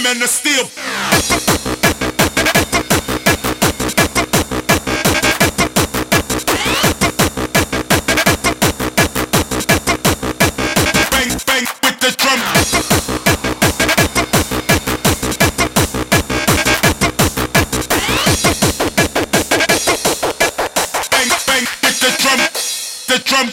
man of steel. Bang, bang with the drum. Bang, bang with the drum. The drum.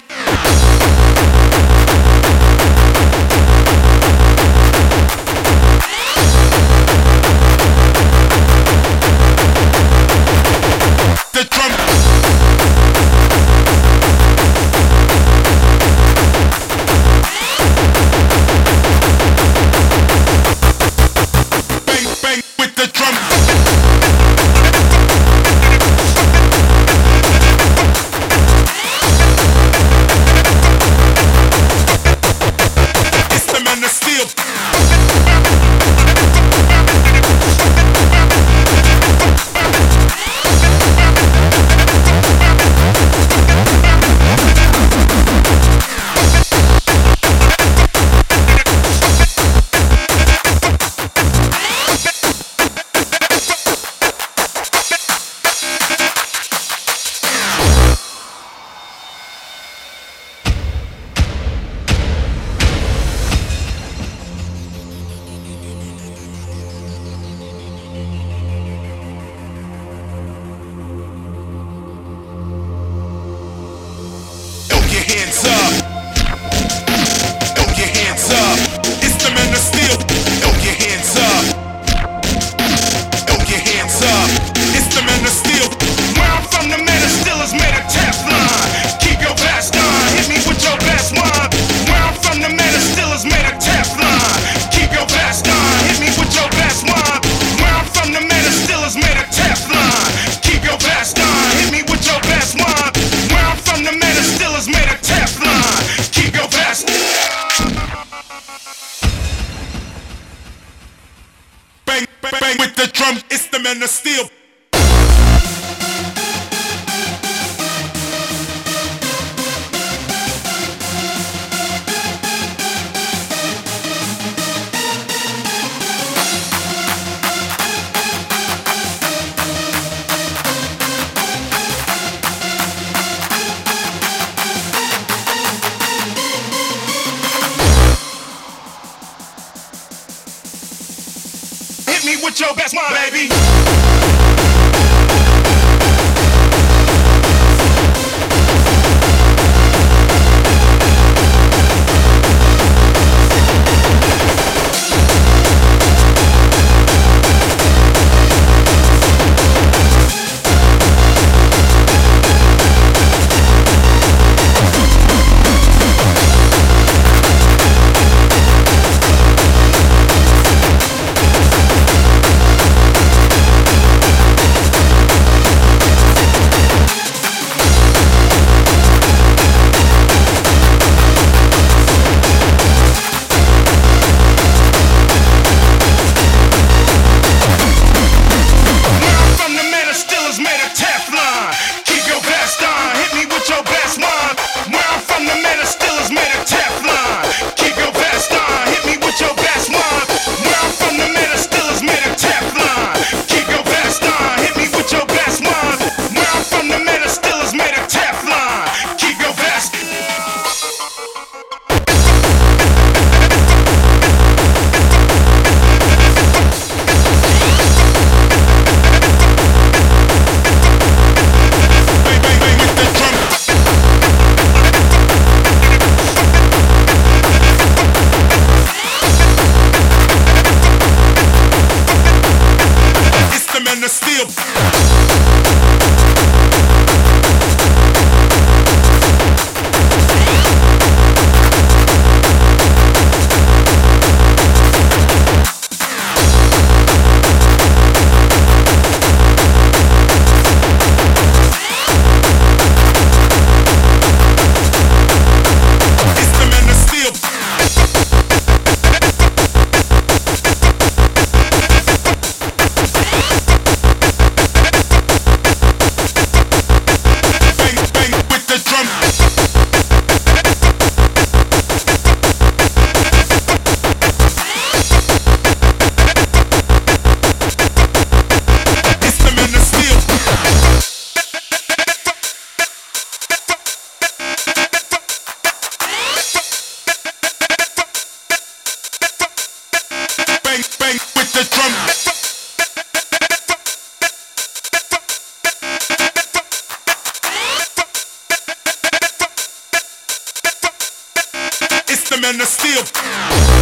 Hands up. Throw your hands up. It's the man of steel. Throw your hands up. Throw your hands up. It's the man of steel. Where I'm from, the man of steel is made of Teflon. Keep your vest on. Hit me with your best one. Where I'm from, the man of steel is made of Teflon. Keep your vest on. Hit me with your best one. Where I'm from, the man of steel is made of Teflon. Keep your vest on. Hit me with your best one. Where I'm from, the man of steel is made of Teflon. Keep your vest. Bang, bang, bang with the drum. It's the man of steel. Hit me with your best one, baby. men of steel.